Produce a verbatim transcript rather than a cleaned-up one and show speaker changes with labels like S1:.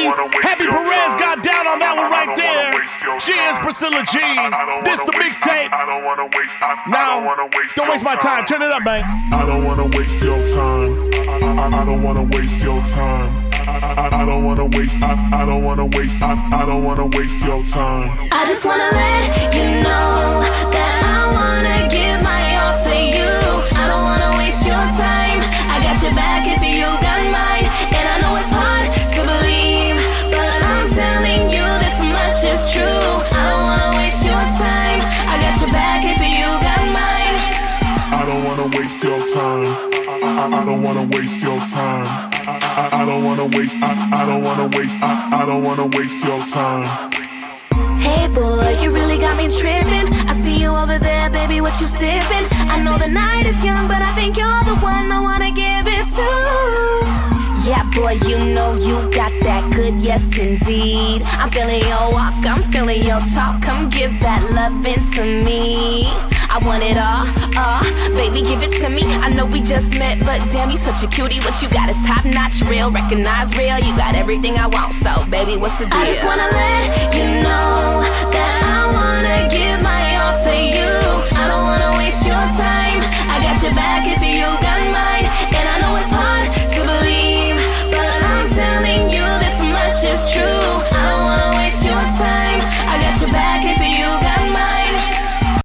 S1: Happy Perez got down on that one right there. She is Priscilla G. This the mixtape. Now, don't waste my time. Turn it up, man.
S2: I don't wanna waste your time. I, I, I don't wanna waste your time. I, I, I don't wanna waste. I, I don't wanna waste. I, I don't wanna waste your time.
S3: I just wanna let you know that I wanna give my all to you. I don't wanna waste your time. I got your back if you got mine. And I know it's hard to believe, but I'm telling you this much is true. I don't wanna waste your time. I got your back if you got mine.
S2: I don't wanna waste your time. I, I, I don't wanna waste your time. I, I, I don't wanna waste. I, I don't wanna waste. I, I don't wanna waste your time.
S3: Hey boy, you really got me tripping. I see you over there, baby, what you sipping? I know the night is young, but I think you're the one I wanna give it to. Yeah, boy, you know you got that good, yes indeed. I'm feeling your walk, I'm feeling your talk. Come give that lovin' to me. I want it all, all, baby, give it to me. I know we just met, but damn, you such a cutie. What you got is top notch, real, recognize real. You got everything I want, so baby, what's the deal? I just wanna let you